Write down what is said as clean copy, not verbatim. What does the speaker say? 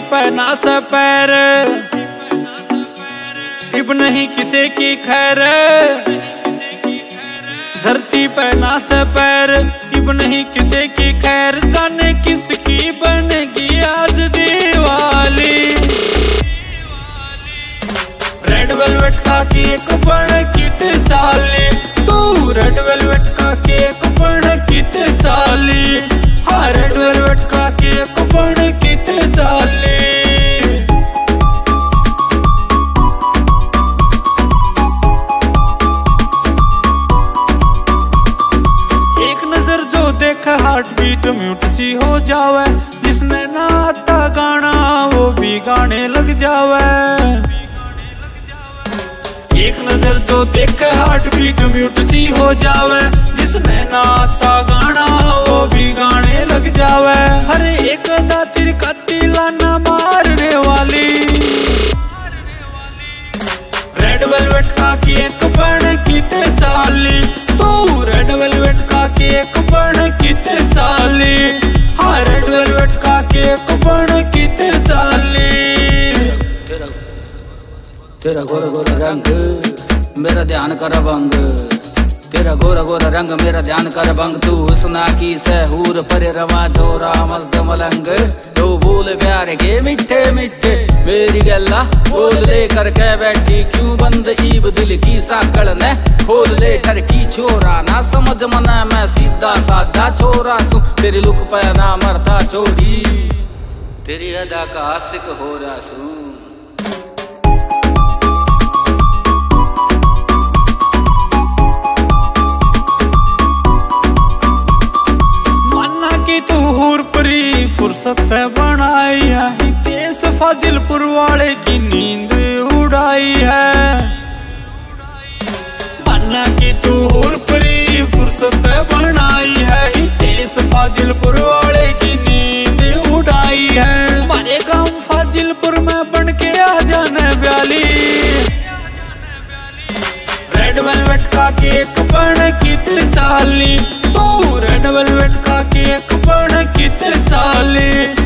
पे नास पैर, इब नहीं किसी की खैर। धरती पे नास पैर, इब नहीं किसी की खैर। जाने किसकी बनेगी आज दिवाली। रेड वेलवेट का केक बन कित चाली, तू रेड वेलवेट का केक बन कित चाली। हाँ रेड वेलवेट का केक बन कित चाली। एक नजर जो देखे हार्ट बीट म्यूट सी हो जावे। जिसने ना आता गाना वो भी गाने लग जावे। एक नजर जो देखे हार्ट बीट म्यूट सी हो जावे। जिसने ना आता गाना वो भी गाने लग जावे। हर एक दातिर का तिलाना मारने वाली। रेड वेलवेट का केक बन किते चाली, तू रेड वेलवेट का केक बन किते चाली। हाँ रेड वेलवेट का केक बन किते चाली। तेरा गोरा गोरा रंग मेरा ध्यान कर भंग। तेरा गोरा गोरा रंग मेरा ध्यान कर भंग। तू हुस्ना की सहूर पर रवा जोरा मस्त मलंग। तो बोल प्यारे के मिठे मिठे मेरी गल्ला बोल ले करके बैठी। क्यों बंद ईब दिल की साकड़ ने खोल ले ठर की छोरा। ना समझ मना मैं सीधा साधा छोरा सू। तेरी लुक पे ना मरता छोड़ी, तेरी अदा का आशिक हो रहा सू। तू हूर परी फुर्सत बनाई है। तेज फाजिलपुर वाले की नींद उड़ाई है। माना कि तू हूर परी फुर्सत बनाई है। तेज फाजिलपुर वाले की नींद उड़ाई है। हमारे गांव फाजिलपुर में बन के आ जाने ब्याली। रेड वेलवेट का केक बन कित चाली, तू रेड वेलवेट का केक बन कित चाली।